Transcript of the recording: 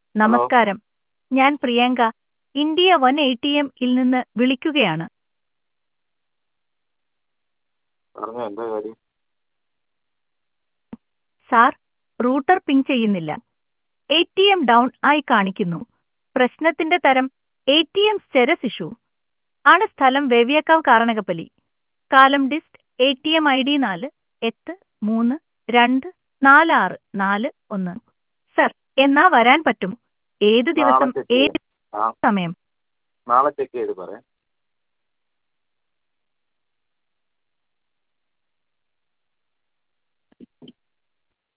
Hello. നമസ്കാരം. ഞാൻ Priyanka, India one ATM ൽ നിന്ന് വിളിക്കുകയാണ്. പറഞ്ഞോ, എന്താ കാര്യം? സാർ, റൂട്ടർ പിങ് ചെയ്യുന്നില്ല. ATM ഡൗൺ ആയി കാണിക്കുന്നു. പ്രശ്നത്തിന്റെ തരം ATM സ്റ്റെരസ് ഇഷ്യൂ ആണ്. സ്ഥലം വേവിയക്കാവ് കാരണകപ്പലി. കാലം ഡിസ്റ്റ് ATM ID 4 8 3 2 4 6 4 1. സർ, എന്നാ വരാൻ പറ്റും? ഏത് നാളെ ദിവസം, ചെക്ക് ഏത് ചെയ്യാം. സമയം? നാളെ ചെക്ക് ചെയ്ത് പറയാം.